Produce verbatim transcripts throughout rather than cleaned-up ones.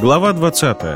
Глава двадцатая.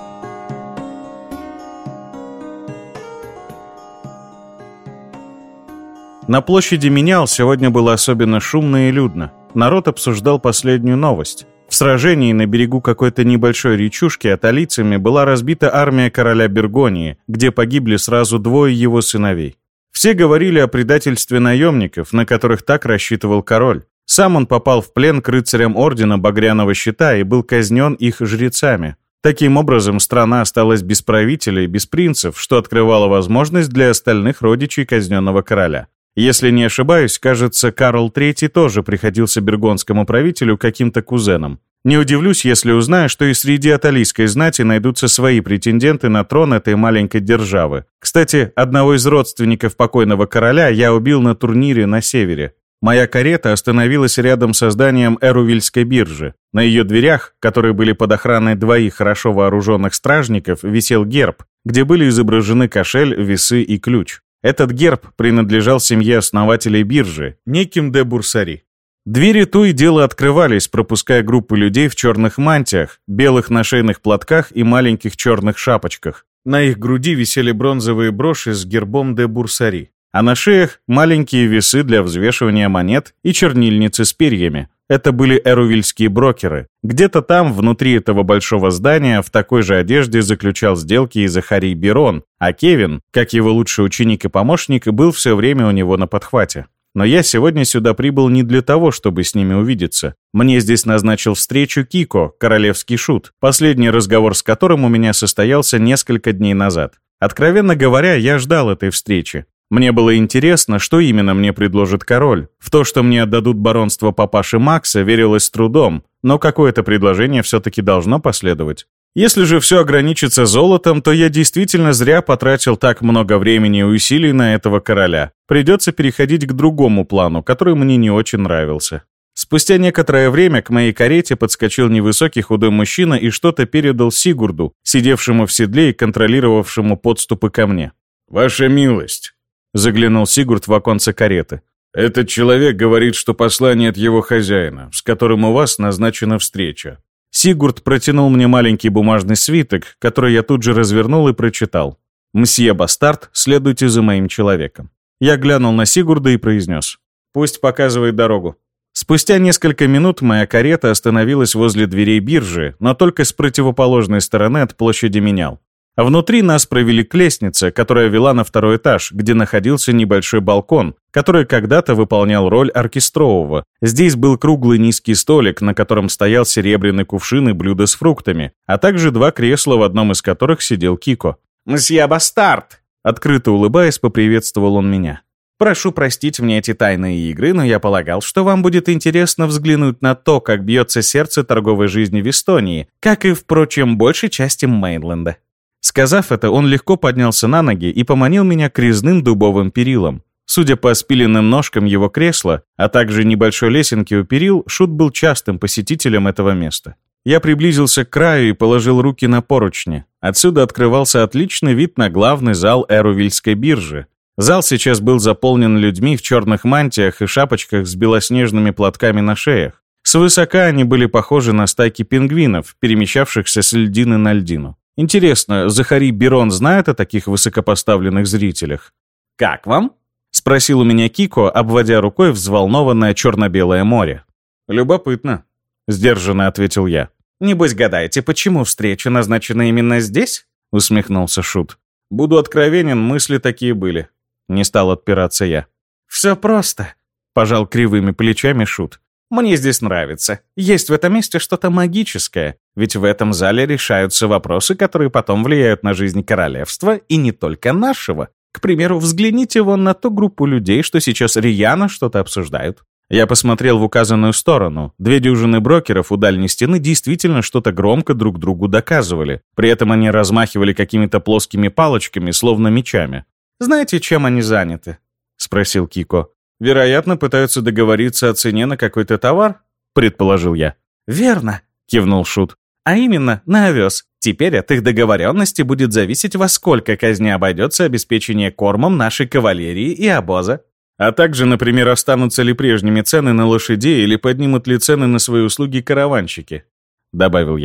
На площади Менял сегодня было особенно шумно и людно. Народ обсуждал последнюю новость. В сражении на берегу какой-то небольшой речушки аталийцами была разбита армия короля Бергонии, где погибли сразу двое его сыновей. Все говорили о предательстве наемников, на которых так рассчитывал король. Сам он попал в плен к рыцарям ордена Багряного Щита и был казнен их жрецами. Таким образом, страна осталась без правителя и без принцев, что открывало возможность для остальных родичей казненного короля. Если не ошибаюсь, кажется, Карл третий тоже приходился бергонскому правителю каким-то кузеном. Не удивлюсь, если узнаю, что и среди аталийской знати найдутся свои претенденты на трон этой маленькой державы. Кстати, одного из родственников покойного короля я убил на турнире на севере. Моя карета остановилась рядом со зданием Эрувильской биржи. На ее дверях, которые были под охраной двоих хорошо вооруженных стражников, висел герб, где были изображены кошель, весы и ключ. Этот герб принадлежал семье основателей биржи, неким де Бурсари. Двери то и дело открывались, пропуская группы людей в черных мантиях, белых нашейных платках и маленьких черных шапочках. На их груди висели бронзовые броши с гербом де Бурсари, а на шеях маленькие весы для взвешивания монет и чернильницы с перьями. Это были эрувильские брокеры. Где-то там, внутри этого большого здания, в такой же одежде заключал сделки и Захарий Берон, а Кевин, как его лучший ученик и помощник, был все время у него на подхвате. Но я сегодня сюда прибыл не для того, чтобы с ними увидеться. Мне здесь назначил встречу Кико, королевский шут, последний разговор с которым у меня состоялся несколько дней назад. Откровенно говоря, я ждал этой встречи. Мне было интересно, что именно мне предложит король. В то, что мне отдадут баронство папаши Макса, верилось с трудом, но какое-то предложение все-таки должно последовать. Если же все ограничится золотом, то я действительно зря потратил так много времени и усилий на этого короля. Придется переходить к другому плану, который мне не очень нравился. Спустя некоторое время к моей карете подскочил невысокий худой мужчина и что-то передал Сигурду, сидевшему в седле и контролировавшему подступы ко мне. «Ваша милость», — заглянул Сигурд в оконце кареты. «Этот человек говорит, что послание от его хозяина, с которым у вас назначена встреча». Сигурд протянул мне маленький бумажный свиток, который я тут же развернул и прочитал. «Мсье Бастард, следуйте за моим человеком». Я глянул на Сигурда и произнес: «Пусть показывает дорогу». Спустя несколько минут моя карета остановилась возле дверей биржи, но только с противоположной стороны от площади Менял. А внутри нас провели к лестнице, которая вела на второй этаж, где находился небольшой балкон, который когда-то выполнял роль оркестрового. Здесь был круглый низкий столик, на котором стоял серебряный кувшин и блюдо с фруктами, а также два кресла, в одном из которых сидел Кико. «Мсье Бастард!» Открыто улыбаясь, поприветствовал он меня. «Прошу простить мне эти тайные игры, но я полагал, что вам будет интересно взглянуть на то, как бьется сердце торговой жизни в Эстонии, как и, впрочем, большей части Мейнленда». Сказав это, он легко поднялся на ноги и поманил меня к резным дубовым перилам. Судя по спиленным ножкам его кресла, а также небольшой лесенке у перил, Шут был частым посетителем этого места. Я приблизился к краю и положил руки на поручни. Отсюда открывался отличный вид на главный зал Эрувильской биржи. Зал сейчас был заполнен людьми в черных мантиях и шапочках с белоснежными платками на шеях. Свысока они были похожи на стайки пингвинов, перемещавшихся с льдины на льдину. Интересно, Захарий Берон знает о таких высокопоставленных зрителях? «Как вам?» — спросил у меня Кико, обводя рукой взволнованное черно-белое море. «Любопытно», — сдержанно ответил я. «Небось гадаете, почему встреча назначена именно здесь?» — усмехнулся Шут. «Буду откровенен, мысли такие были». Не стал отпираться я. «Все просто», — пожал кривыми плечами Шут. «Мне здесь нравится. Есть в этом месте что-то магическое. Ведь в этом зале решаются вопросы, которые потом влияют на жизнь королевства, и не только нашего. К примеру, взгляните вон на ту группу людей, что сейчас рьяно что-то обсуждают». Я посмотрел в указанную сторону. Две дюжины брокеров у дальней стены действительно что-то громко друг другу доказывали. При этом они размахивали какими-то плоскими палочками, словно мечами. «Знаете, чем они заняты?» — спросил Кико. «Вероятно, пытаются договориться о цене на какой-то товар?» — предположил я. «Верно», — кивнул Шут. «А именно, на овес. Теперь от их договоренности будет зависеть, во сколько казне обойдется обеспечение кормом нашей кавалерии и обоза. А также, например, останутся ли прежними цены на лошадей или поднимут ли цены на свои услуги караванщики», — добавил я.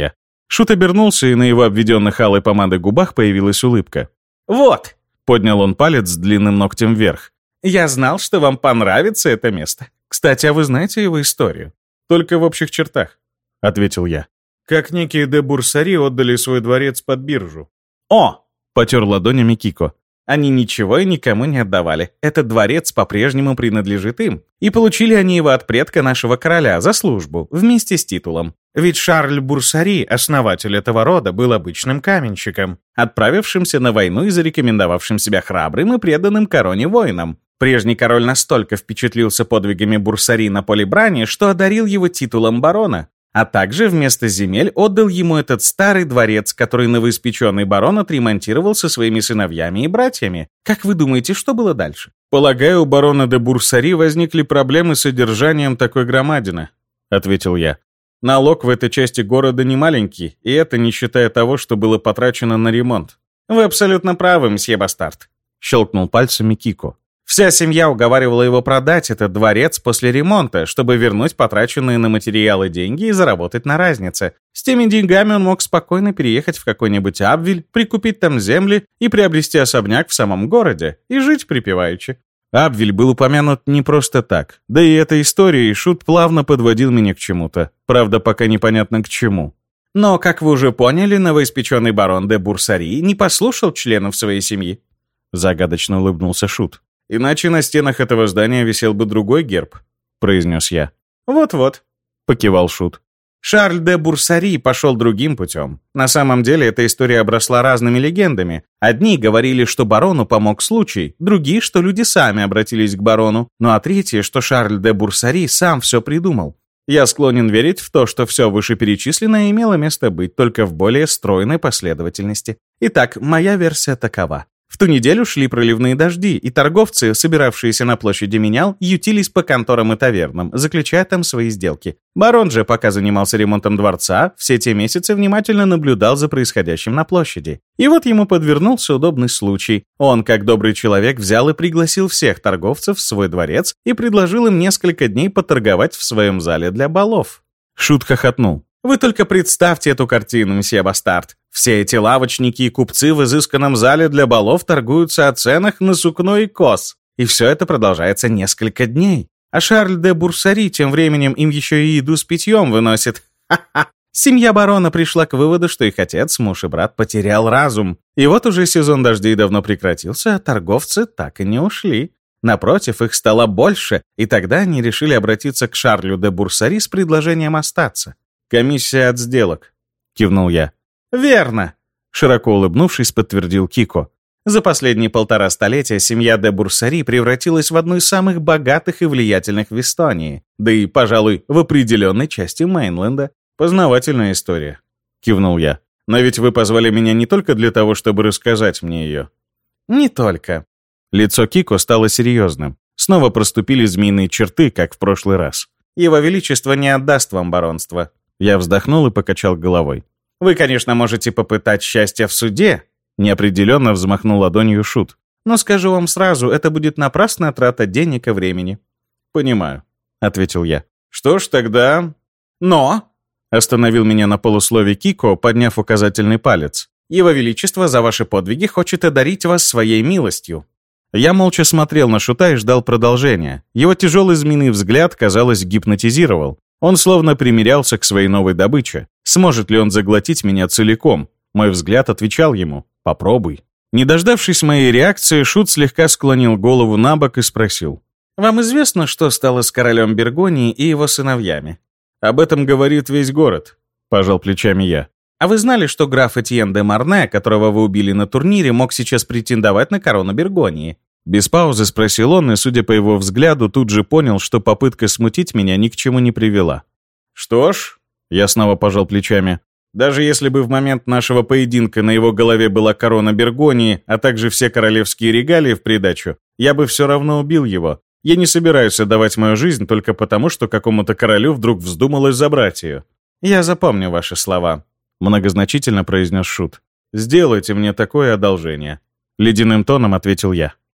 Шут обернулся, и на его обведенных алой помадой губах появилась улыбка. «Вот!» — поднял он палец с длинным ногтем вверх. «Я знал, что вам понравится это место. Кстати, а вы знаете его историю?» «Только в общих чертах», — ответил я. «Как некие де Бурсари отдали свой дворец под биржу». «О!» — потер ладонями Кико. «Они ничего и никому не отдавали. Этот дворец по-прежнему принадлежит им. И получили они его от предка нашего короля за службу, вместе с титулом. Ведь Шарль Бурсари, основатель этого рода, был обычным каменщиком, отправившимся на войну и зарекомендовавшим себя храбрым и преданным короне воином. Прежний король настолько впечатлился подвигами Бурсари на поле брани, что одарил его титулом барона, а также вместо земель отдал ему этот старый дворец, который новоиспеченный барон отремонтировал со своими сыновьями и братьями. Как вы думаете, что было дальше?» «Полагаю, у барона де Бурсари возникли проблемы с содержанием такой громадины», — ответил я. «Налог в этой части города не маленький, и это не считая того, что было потрачено на ремонт». «Вы абсолютно правы, мсье Бастард», — щелкнул пальцами Кико. «Вся семья уговаривала его продать этот дворец после ремонта, чтобы вернуть потраченные на материалы деньги и заработать на разнице. С теми деньгами он мог спокойно переехать в какой-нибудь Абвиль, прикупить там земли и приобрести особняк в самом городе, и жить припеваючи». Абвиль был упомянут не просто так. Да и эта история, и Шут плавно подводил меня к чему-то. Правда, пока непонятно к чему. «Но, как вы уже поняли, новоиспеченный барон де Бурсари не послушал членов своей семьи», — загадочно улыбнулся Шут. «Иначе на стенах этого здания висел бы другой герб», — произнес я. «Вот-вот», — покивал Шут. «Шарль де Бурсари пошел другим путем. На самом деле эта история обросла разными легендами. Одни говорили, что барону помог случай, другие, что люди сами обратились к барону, ну а третьи, что Шарль де Бурсари сам все придумал. Я склонен верить в то, что все вышеперечисленное имело место быть, только в более стройной последовательности. Итак, моя версия такова. В ту неделю шли проливные дожди, и торговцы, собиравшиеся на площади Менял, ютились по конторам и тавернам, заключая там свои сделки. Барон же, пока занимался ремонтом дворца, все те месяцы внимательно наблюдал за происходящим на площади. И вот ему подвернулся удобный случай. Он, как добрый человек, взял и пригласил всех торговцев в свой дворец и предложил им несколько дней поторговать в своем зале для балов. Шут хохотнул. «Вы только представьте эту картину, мсье Бастард. Все эти лавочники и купцы в изысканном зале для балов торгуются о ценах на сукно и коз. И все это продолжается несколько дней. А Шарль де Бурсари тем временем им еще и еду с питьем выносит. Ха-ха! Семья барона пришла к выводу, что их отец, муж и брат потерял разум. И вот уже сезон дождей давно прекратился, а торговцы так и не ушли. Напротив, их стало больше, и тогда они решили обратиться к Шарлю де Бурсари с предложением остаться. «Комиссия от сделок», — кивнул я. «Верно», — широко улыбнувшись, подтвердил Кико. «За последние полтора столетия семья де Бурсари превратилась в одну из самых богатых и влиятельных в Эстонии, да и, пожалуй, в определенной части Мейнленда». «Познавательная история», — кивнул я. «Но ведь вы позвали меня не только для того, чтобы рассказать мне ее». «Не только». Лицо Кико стало серьезным. Снова проступили змеиные черты, как в прошлый раз. «Его Величество не отдаст вам баронство». Я вздохнул и покачал головой. «Вы, конечно, можете попытать счастья в суде», — неопределенно взмахнул ладонью Шут. «Но скажу вам сразу, это будет напрасная трата денег и времени». «Понимаю», — ответил я. «Что ж, тогда...» «Но...» — остановил меня на полуслове Кико, подняв указательный палец. «Его Величество за ваши подвиги хочет одарить вас своей милостью». Я молча смотрел на Шута и ждал продолжения. Его тяжелый змеиный взгляд, казалось, гипнотизировал. Он словно примирялся к своей новой добыче. Сможет ли он заглотить меня целиком? Мой взгляд отвечал ему: «Попробуй». Не дождавшись моей реакции, Шут слегка склонил голову на бок и спросил: «Вам известно, что стало с королем Бергонии и его сыновьями?» «Об этом говорит весь город», — пожал плечами я. «А вы знали, что граф Этьен де Марне, которого вы убили на турнире, мог сейчас претендовать на корону Бергонии?» Без паузы спросил он, и, судя по его взгляду, тут же понял, что попытка смутить меня ни к чему не привела. «Что ж», — я снова пожал плечами, «даже если бы в момент нашего поединка на его голове была корона Бергонии, а также все королевские регалии в придачу, я бы все равно убил его. Я не собираюсь отдавать мою жизнь только потому, что какому-то королю вдруг вздумалось забрать ее». «Я запомню ваши слова», — многозначительно произнес Шут. «Сделайте мне такое одолжение», — ледяным тоном ответил я.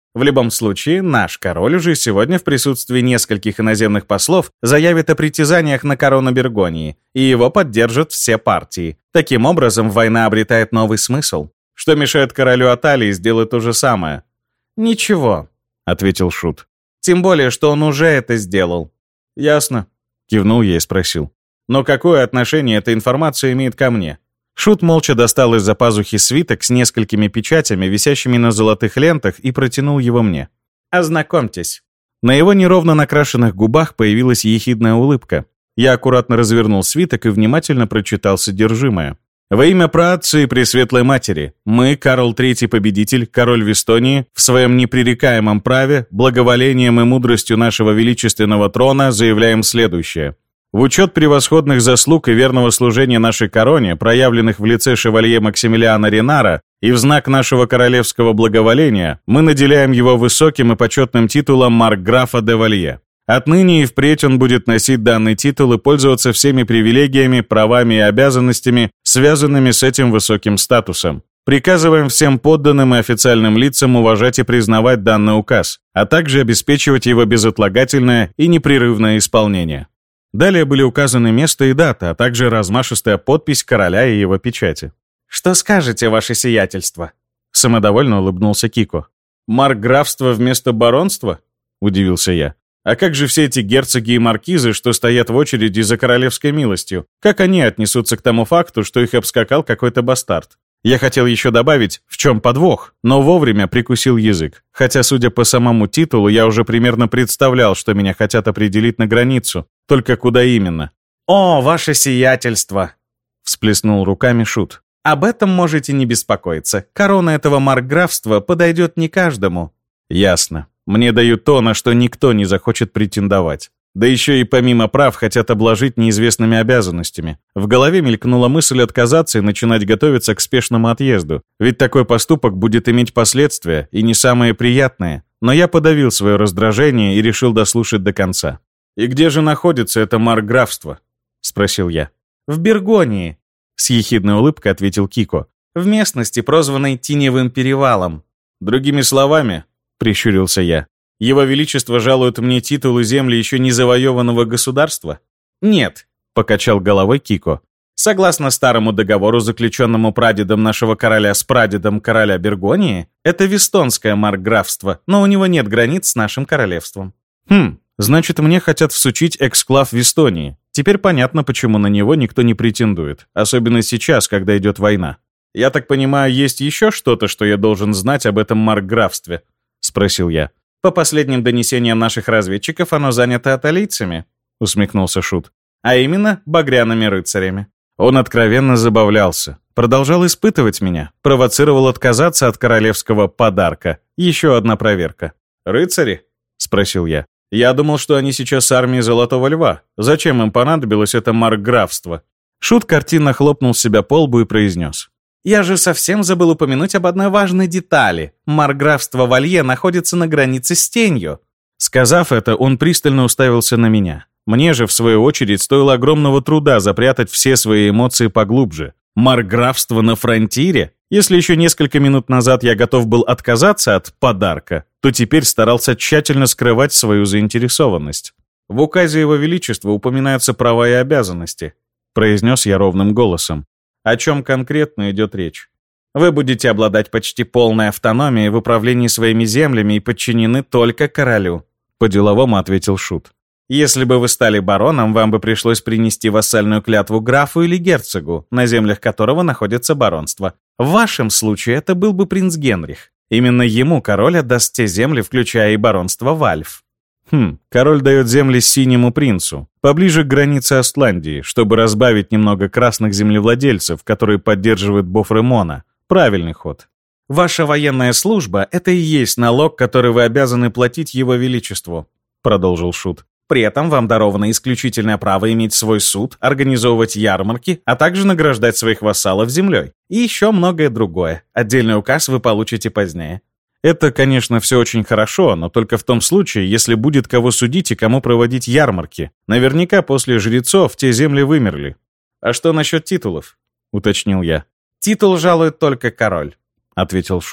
В любом случае, наш король уже сегодня в присутствии нескольких иноземных послов заявит о притязаниях на корону Бергонии, и его поддержат все партии. Таким образом, война обретает новый смысл. Что мешает королю Аталии сделать то же самое? «Ничего», — ответил Шут. «Тем более, что он уже это сделал». «Ясно», — кивнул я и спросил. «Но какое отношение эта информация имеет ко мне?» Шут молча достал из-за пазухи свиток с несколькими печатями, висящими на золотых лентах, и протянул его мне. «Ознакомьтесь». На его неровно накрашенных губах появилась ехидная улыбка. Я аккуратно развернул свиток и внимательно прочитал содержимое. «Во имя праотца и Пресветлой Матери, мы, Карл Третий Победитель, король Вестонии, в своем непререкаемом праве, благоволением и мудростью нашего величественного трона заявляем следующее. В учет превосходных заслуг и верного служения нашей короне, проявленных в лице шевалье Максимилиана Ренара, и в знак нашего королевского благоволения, мы наделяем его высоким и почетным титулом маркграфа де Валье. Отныне и впредь он будет носить данный титул и пользоваться всеми привилегиями, правами и обязанностями, связанными с этим высоким статусом. Приказываем всем подданным и официальным лицам уважать и признавать данный указ, а также обеспечивать его безотлагательное и непрерывное исполнение». Далее были указаны место и дата, а также размашистая подпись короля и его печати. «Что скажете, ваше сиятельство?» Самодовольно улыбнулся Кико. «Маркграфство вместо баронства?» — удивился я. «А как же все эти герцоги и маркизы, что стоят в очереди за королевской милостью? Как они отнесутся к тому факту, что их обскакал какой-то бастард?» Я хотел еще добавить, в чем подвох, но вовремя прикусил язык. Хотя, судя по самому титулу, я уже примерно представлял, что меня хотят определить на границу. Только куда именно? «О, ваше сиятельство!» — всплеснул руками Шут. «Об этом можете не беспокоиться. Корона этого маркграфства подойдет не каждому». «Ясно. Мне дают то, на что никто не захочет претендовать. Да еще и помимо прав хотят обложить неизвестными обязанностями. В голове мелькнула мысль отказаться и начинать готовиться к спешному отъезду. Ведь такой поступок будет иметь последствия, и не самые приятные. Но я подавил свое раздражение и решил дослушать до конца. «И где же находится это маркграфство?» — спросил я. «В Бергонии», — с ехидной улыбкой ответил Кико. «В местности, прозванной Теневым перевалом». «Другими словами», — прищурился я, «Его Величество жалует мне титул и земли еще не завоеванного государства?» «Нет», — покачал головой Кико. «Согласно старому договору, заключенному прадедом нашего короля с прадедом короля Бергонии, это вестонское маркграфство, но у него нет границ с нашим королевством». «Хм, значит, мне хотят всучить эксклав Вестонии. Теперь понятно, почему на него никто не претендует, особенно сейчас, когда идет война. Я так понимаю, есть еще что-то, что я должен знать об этом маркграфстве?» — спросил я. «По последним донесениям наших разведчиков, оно занято аталийцами», — усмехнулся Шут. «А именно, багряными рыцарями». Он откровенно забавлялся, продолжал испытывать меня, провоцировал отказаться от королевского подарка. Еще одна проверка. «Рыцари?» — спросил я. «Я думал, что они сейчас с армией Золотого Льва. Зачем им понадобилось это маркграфство?» Шут картинно хлопнул себя по лбу и произнес. «Я же совсем забыл упомянуть об одной важной детали. Маркграфство Валье находится на границе с Тенью». Сказав это, он пристально уставился на меня. Мне же, в свою очередь, стоило огромного труда запрятать все свои эмоции поглубже. Маркграфство на фронтире? Если еще несколько минут назад я готов был отказаться от подарка, то теперь старался тщательно скрывать свою заинтересованность. «В указе Его Величества упоминаются права и обязанности», — произнес я ровным голосом. «О чем конкретно идет речь? Вы будете обладать почти полной автономией в управлении своими землями и подчинены только королю», — по-деловому ответил Шут. «Если бы вы стали бароном, вам бы пришлось принести вассальную клятву графу или герцогу, на землях которого находится баронство. В вашем случае это был бы принц Генрих. Именно ему король отдаст те земли, включая и баронство Вальф». Хм, король дает земли синему принцу, поближе к границе Остландии, чтобы разбавить немного красных землевладельцев, которые поддерживают Бофремона. Правильный ход. «Ваша военная служба — это и есть налог, который вы обязаны платить Его Величеству», — продолжил Шут. «При этом вам даровано исключительное право иметь свой суд, организовывать ярмарки, а также награждать своих вассалов землей. И еще многое другое. Отдельный указ вы получите позднее». Это, конечно, все очень хорошо, но только в том случае, если будет кого судить и кому проводить ярмарки. Наверняка после жрецов те земли вымерли. «А что насчет титулов?» — уточнил я. «Титул жалует только король», — ответил Шут.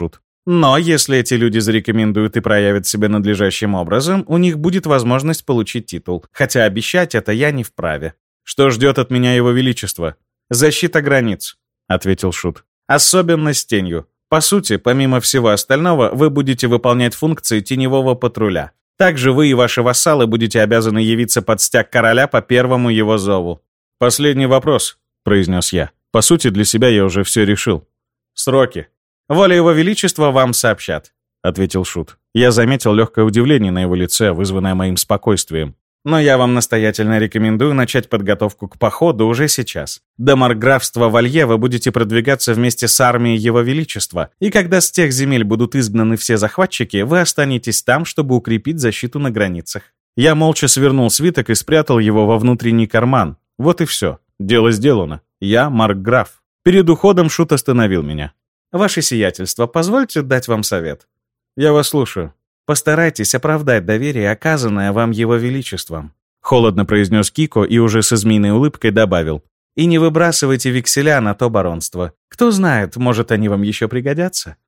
Но если эти люди зарекомендуют и проявят себя надлежащим образом, у них будет возможность получить титул, хотя обещать это я не вправе. Что ждет от меня его величество? Защита границ, ответил Шут. Особенно с тенью. По сути, помимо всего остального, вы будете выполнять функции теневого патруля. Также вы и ваши вассалы будете обязаны явиться под стяг короля по первому его зову. «Последний вопрос», — произнес я. «По сути, для себя я уже все решил». «Сроки. Воля его величества вам сообщат», — ответил Шут. Я заметил легкое удивление на его лице, вызванное моим спокойствием. «Но я вам настоятельно рекомендую начать подготовку к походу уже сейчас. До маркграфства Валье вы будете продвигаться вместе с армией его величества, и когда с тех земель будут изгнаны все захватчики, вы останетесь там, чтобы укрепить защиту на границах». Я молча свернул свиток и спрятал его во внутренний карман. Вот и все. Дело сделано. Я маркграф. Перед уходом Шут остановил меня. «Ваше сиятельство, позвольте дать вам совет». «Я вас слушаю». «Постарайтесь оправдать доверие, оказанное вам его величеством», — холодно произнес Кико и уже со змеиной улыбкой добавил. «И не выбрасывайте векселя на то баронство. Кто знает, может, они вам еще пригодятся.